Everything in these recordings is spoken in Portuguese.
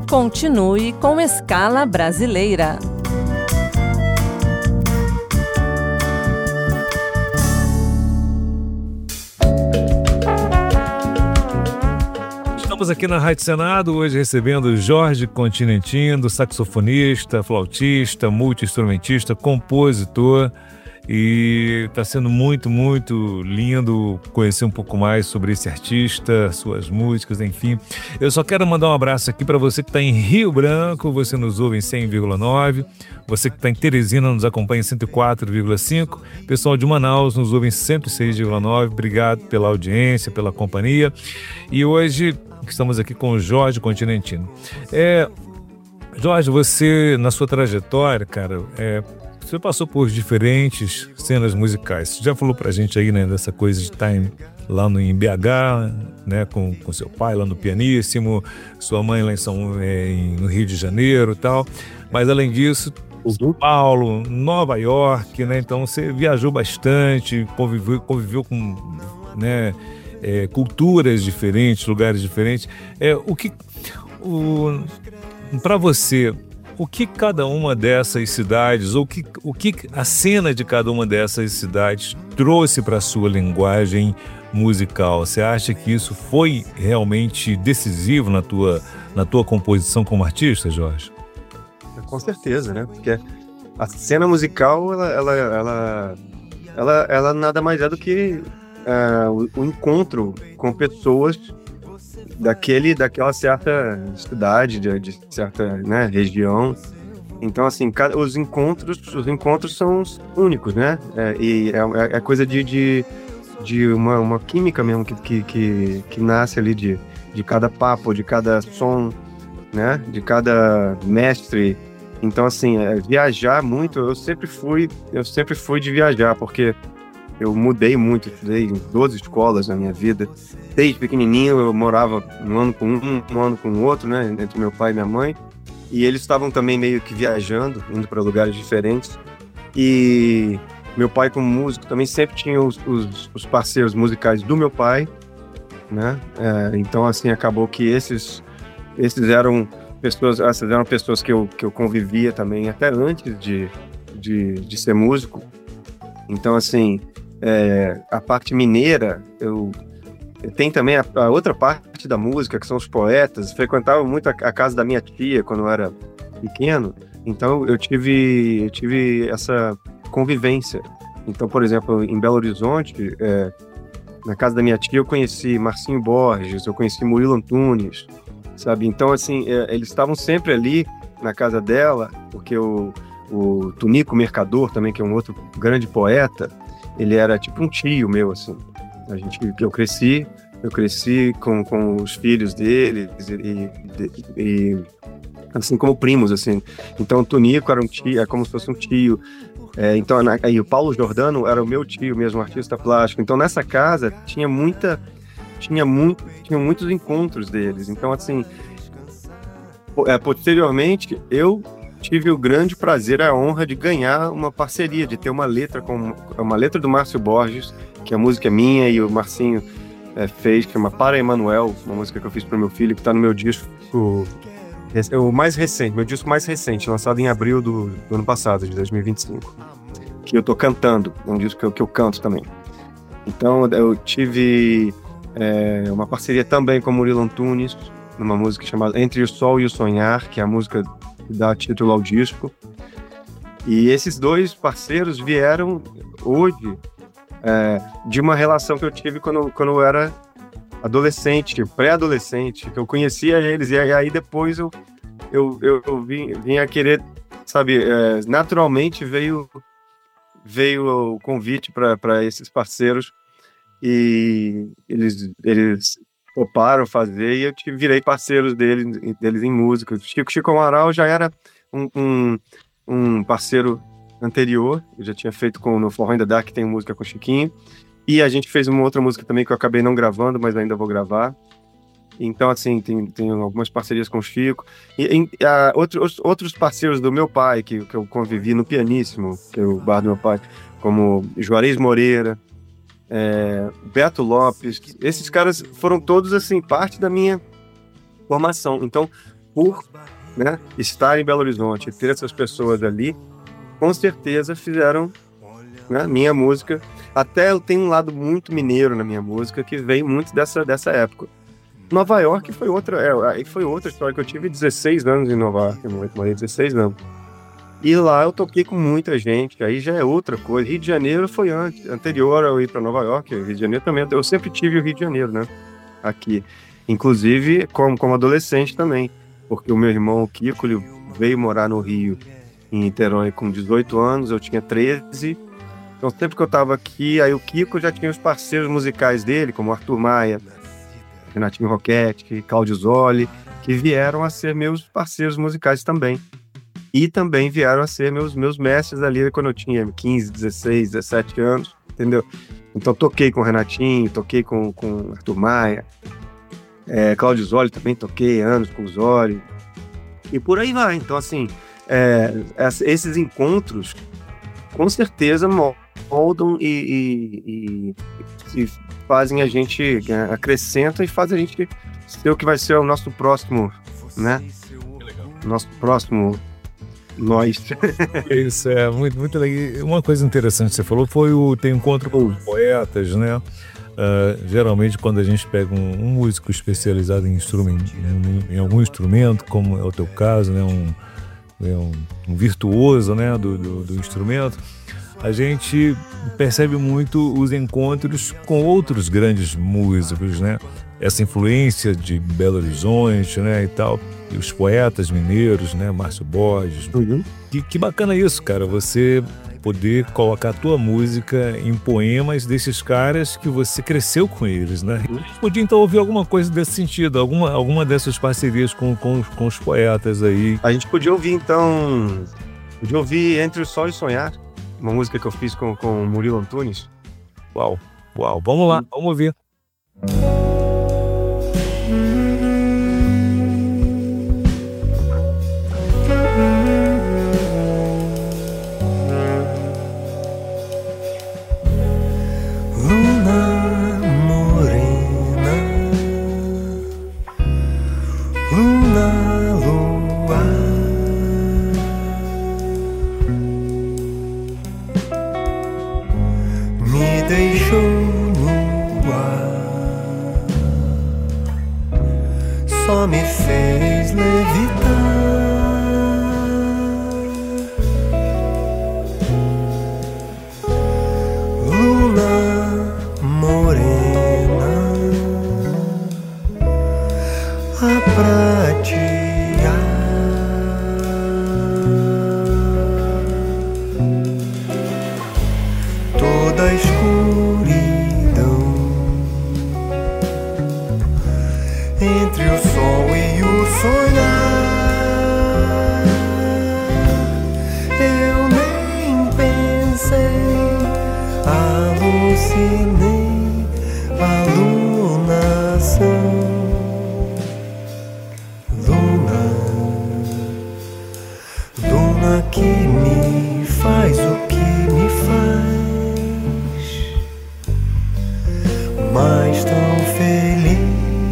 Continue com Escala Brasileira. Estamos aqui na Rádio Senado, hoje recebendo Jorge Continentino, saxofonista, flautista, multi-instrumentista, compositor. E está sendo muito, muito lindo conhecer um pouco mais sobre esse artista, suas músicas, enfim. Eu só quero mandar um abraço aqui para você que está em Rio Branco, você nos ouve em 100,9. Você que está em Teresina nos acompanha em 104,5. Pessoal de Manaus nos ouve em 106,9. Obrigado pela audiência, pela companhia. E hoje estamos aqui com o Jorge Continentino. Jorge, você, na sua trajetória, cara, você passou por diferentes cenas musicais. Você já falou pra gente aí, né, dessa coisa de estar lá em BH, né, com seu pai lá no Pianíssimo, sua mãe lá no Rio de Janeiro e tal. Mas além disso, São Paulo, Nova York, né? Então você viajou bastante, conviveu com, né, culturas diferentes, lugares diferentes. Para você, o que cada uma dessas cidades, o que a cena de cada uma dessas cidades trouxe para a sua linguagem musical? Você acha que isso foi realmente decisivo na tua composição como artista, Jorge? Com certeza, né? Porque a cena musical, ela nada mais é do que o encontro com pessoas daquela certa cidade, de certa, né, região. Então, assim, os encontros são únicos, né? E é coisa de uma química mesmo que nasce ali de cada papo, de cada som, né? De cada mestre. Então, assim, viajar muito, eu sempre fui de viajar, porque eu mudei muito, estudei em 12 escolas na minha vida. Desde pequenininho eu morava um ano com um ano com o outro, né, entre meu pai e minha mãe. E eles estavam também meio que viajando, indo para lugares diferentes. E meu pai, como músico, também sempre tinha os parceiros musicais do meu pai, né? Então, assim, acabou que esses eram pessoas que eu convivia também até antes de ser músico. Então, assim, a parte mineira, tem também a outra parte da música, que são os poetas. Frequentava muito a casa da minha tia quando eu era pequeno, então eu tive essa convivência. Então, por exemplo, em Belo Horizonte, na casa da minha tia, eu conheci Marcinho Borges, eu conheci Murilo Antunes, sabe? Então, assim, eles estavam sempre ali na casa dela, porque o Tunico Mercador também, que é um outro grande poeta, ele era tipo um tio meu, assim. Eu cresci com os filhos dele e assim como primos, assim. Então o Tunico era um tio, é como se fosse um tio. Então aí o Paulo Giordano era o meu tio mesmo, artista plástico. Então nessa casa tinham muitos encontros deles. Então, assim, posteriormente eu tive o grande prazer, a honra de ganhar uma parceria, de ter uma letra do Márcio Borges, que a música é minha e o Marcinho fez, que chama Para Emanuel, uma música que eu fiz para o meu filho, que está no meu disco, o mais recente, meu disco mais recente, lançado em abril do ano passado, de 2025, que eu tô cantando, é um disco que eu canto também. Então eu tive uma parceria também com o Murilo Antunes, numa música chamada Entre o Sol e o Sonhar, que é a música que dá título ao disco. E esses dois parceiros vieram hoje de uma relação que eu tive quando eu era adolescente, pré-adolescente, que eu conhecia eles, e aí depois eu vim a querer, sabe, naturalmente veio o convite para esses parceiros, e eles toparam fazer, e eu virei parceiros deles em música. Chico Amaral já era um parceiro anterior, eu já tinha feito no Forró Ainda Dá, que tem música com o Chiquinho, e a gente fez uma outra música também que eu acabei não gravando, mas ainda vou gravar. Então, assim, tem algumas parcerias com o Chico, e outros parceiros do meu pai, que eu convivi no Pianíssimo, que é o bar do meu pai, como Juarez Moreira, Beto Lopes. Esses caras foram todos, assim, parte da minha formação. Então, por, né, estar em Belo Horizonte e ter essas pessoas ali, com certeza fizeram, né, minha música. Até eu tenho um lado muito mineiro na minha música, que vem muito dessa época. Nova York foi outra história, que eu tive 16 anos em Nova York, eu morei 16 anos. E lá eu toquei com muita gente, aí já é outra coisa. Rio de Janeiro foi anterior a eu ir para Nova York. Rio de Janeiro também, eu sempre tive o Rio de Janeiro, né, aqui. Inclusive como adolescente também, porque o meu irmão, o Kiko, ele veio morar no Rio, em Niterói, com 18 anos, eu tinha 13. Então sempre que eu estava aqui, aí o Kiko já tinha os parceiros musicais dele, como Arthur Maia, Renatinho Roquette, Claudio Zoli, que vieram a ser meus parceiros musicais também. E também vieram a ser meus mestres ali quando eu tinha 15, 16, 17 anos, entendeu? Então toquei com o Renatinho, toquei com Arthur Maia, Claudio Zoli também toquei anos com o Zoli, e por aí vai. Então assim, esses encontros com certeza moldam e fazem a gente, acrescentam e fazem a gente ser o que vai ser o nosso próximo, né? Nosso próximo nós. Isso é muito legal. Uma coisa interessante que você falou foi tem encontro com os poetas, né? Geralmente quando a gente pega um músico especializado em algum instrumento, como é o teu caso, né? Um virtuoso, né? do instrumento, a gente percebe muito os encontros com outros grandes músicos, né? Essa influência de Belo Horizonte, né, e tal, e os poetas mineiros, né, Márcio Borges. Uhum. Que bacana isso, cara, você poder colocar a tua música em poemas desses caras que você cresceu com eles, né? A gente podia então ouvir alguma coisa desse sentido, alguma dessas parcerias com os poetas aí. A gente podia ouvir Entre o Sol e Sonhar, uma música que eu fiz com o Murilo Antunes. Uau, vamos lá, vamos ouvir. Só me fez levitar. Luna morena a pratear, toda a escuridão entre o sol e o sonhar. Eu nem pensei, alucinei alunação. Luna que me faz o que me faz, mas tão feliz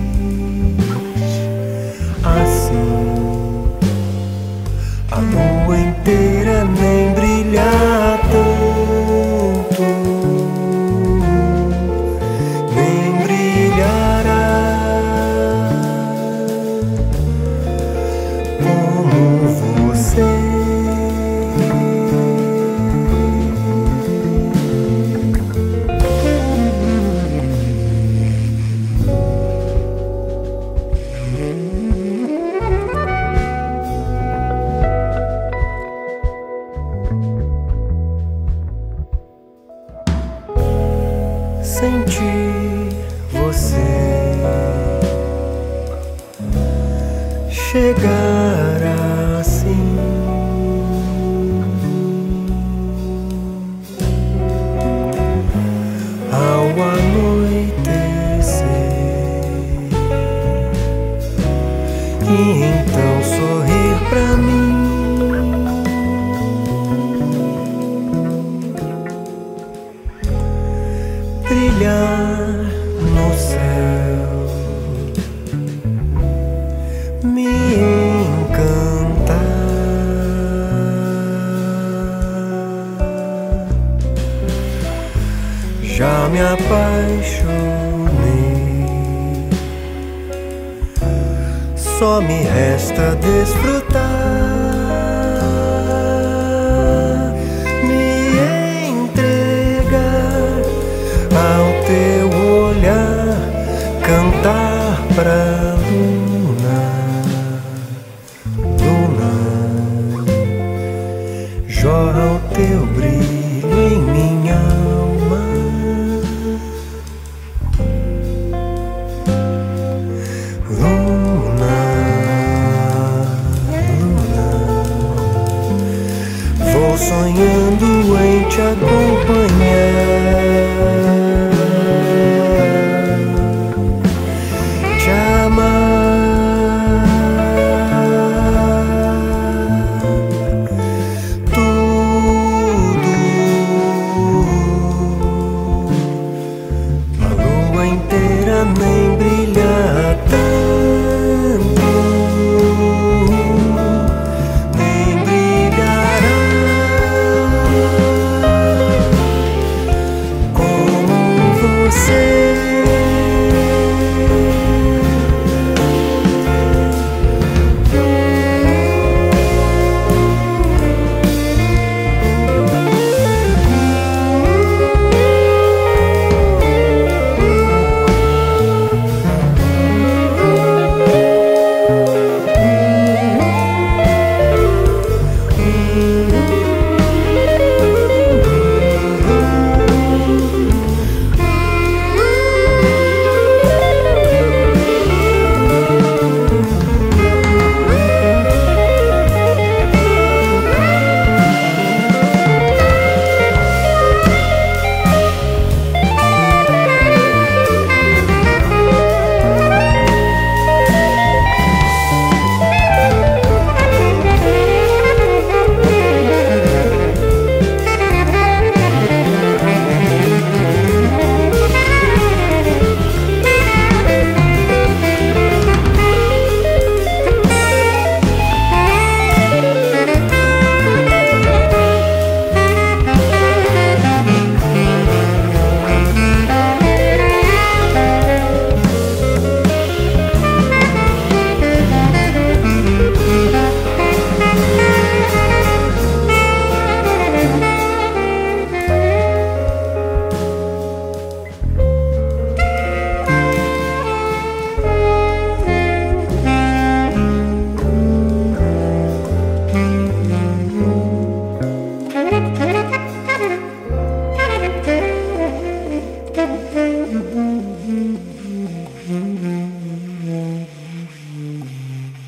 assim. A lua inteira nem brilha tanto, nem brilhará como você. Sentir você chegar assim, ao anoitecer, e então sorrir pra mim. Brilhar no céu, me me apaixonei. Só me resta desfrutar, me entregar ao teu olhar, cantar pra luna, luna, jorra o teu brilho em minha alma. Luna, luna, vou sonhando em te acompanhar, te amar, tudo. A lua inteira nem brilha tanto, nem brilhará como você.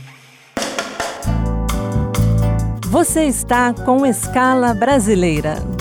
Você está com Escala Brasileira.